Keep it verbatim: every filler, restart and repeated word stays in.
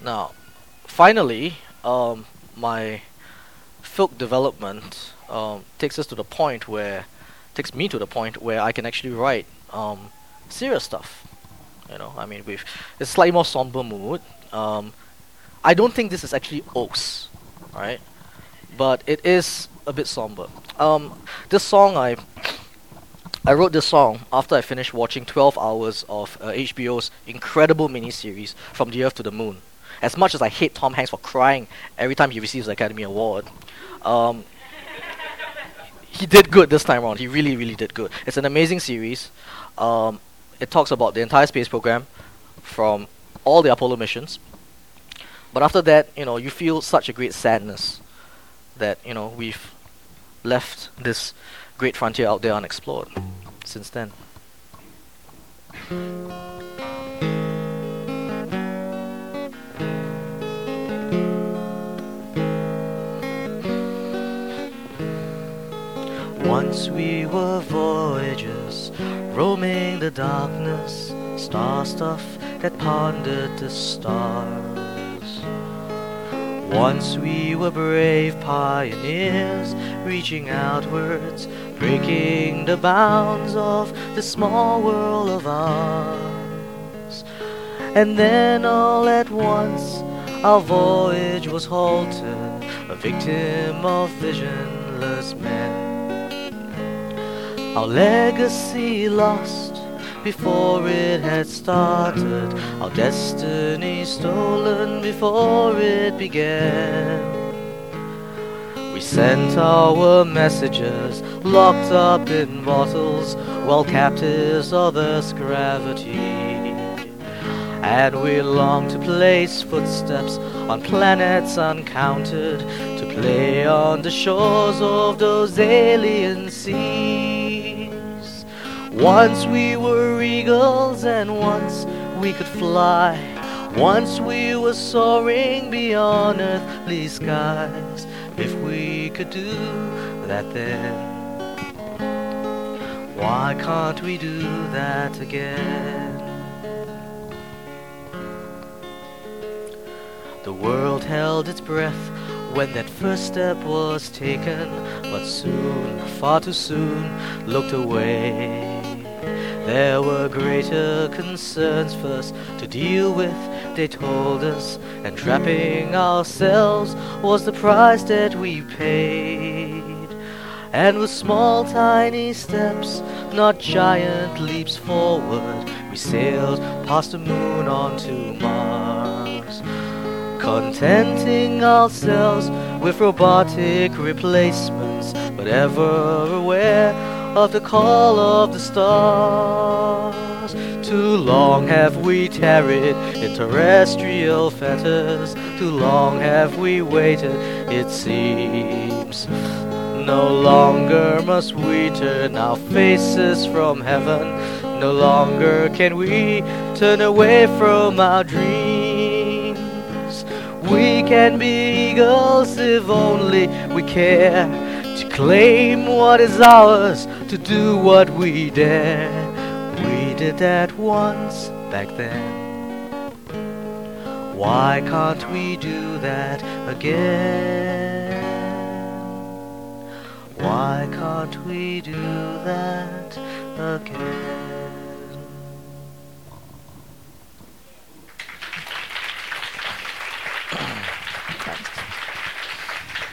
Now, finally, um, my film development um, takes us to the point where takes me to the point where I can actually write um, serious stuff. You know, I mean, with a slightly more somber mood. Um, I don't think this is actually O's, right? But it is a bit somber. Um, this song I I wrote this song after I finished watching twelve hours of uh, H B O's incredible miniseries From the Earth to the Moon. As much as I hate Tom Hanks for crying every time he receives the Academy Award, um, he did good this time around. He really, really did good. It's an amazing series. Um, it talks about the entire space program from all the Apollo missions. But after that, you know, you feel such a great sadness that, you know, we've left this great frontier out there unexplored since then. Once we were voyagers, roaming the darkness, star stuff that pondered the stars. Once we were brave pioneers, reaching outwards, breaking the bounds of the small world of ours. And then all at once, our voyage was halted, a victim of visionless men. Our legacy lost before it had started, our destiny stolen before it began. We sent our messages locked up in bottles, while captives of Earth's gravity. And we long to place footsteps on planets uncounted, to play on the shores of those alien seas. Once we were eagles and once we could fly. Once we were soaring beyond earthly skies. If we could do that then, why can't we do that again? The world held its breath when that first step was taken, but soon, far too soon, looked away. There were greater concerns first to deal with, they told us, and trapping ourselves was the price that we paid. And with small tiny steps, not giant leaps forward, we sailed past the moon onto Mars, contenting ourselves with robotic replacements, but ever aware of the call of the stars. Too long have we tarried in terrestrial fetters, too long have we waited, it seems. No longer must we turn our faces from heaven, no longer can we turn away from our dreams. We can be eagles if only we care to claim what is ours, to do what we dare. We did that once back then. Why can't we do that again? Why can't we do that again?